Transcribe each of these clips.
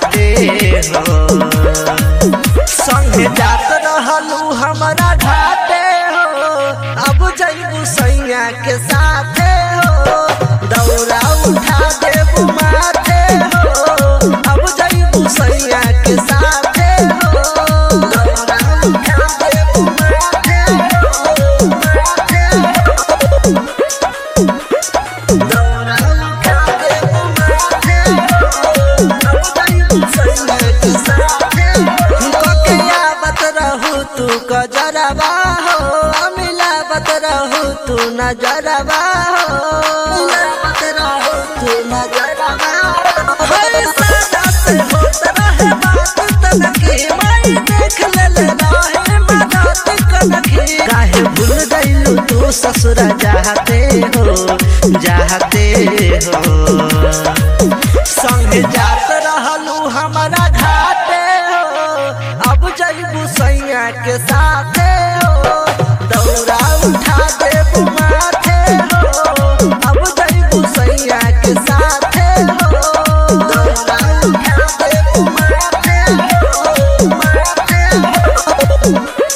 चाहते हो। संगे जात रहलू हमारा घाटे हो, अब जइबू सैया के साथे हो। दौरा उठा देबू माथे हो, अब जइबू सैया के साथे हो। दौरा उठा देबू माथे हो, माथे हो। दौरा उठा देबू माथे हो, अब जइबू सैया के साथे हो। कके आवत रहू तू कजरवा हो, मिलावत रहू तू नजरवा हो। मिलावत रहू तू नजरवा हो। सदा से होत रहे बात तनकी, माई देख लेले रहे मदद कनकी। काहे भूल गइलू तू ससुर जाते हो, जाते हो। संगे जात रहलू हमारा घाटे हो, अब जइबू सैया के साथे हो। दौरा उठा देबू माथे हो, अब जइबू सैया के साथे हो। दौरा उठा देबू माथे हो, माथे हो।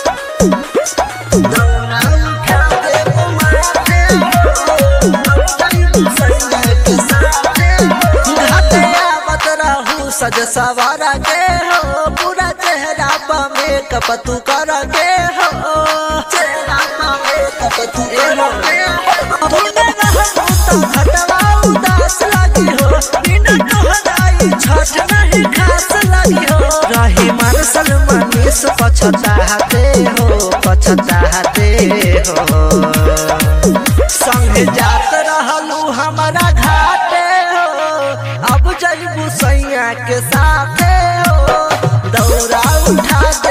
दौरा उठा देबू माथे हो, अब जइबू सैया के साथे हो। घाटे आवत रहू सज सवार के हो, पूरा चेहरा पर मेकअप तू कर के हो। चेहरा पर मेकअप तू कर के हो। तूने रहू तो घटवा उदास लगी हो, बिना तोहराई छठ नहीं खास लगी हो। रही मार्शल मनीष पछताते हो, पछताते हो। संगे जात रहलू हमारा घाटे हो, अब जइबू सैया के साथे हो। दौरा उठा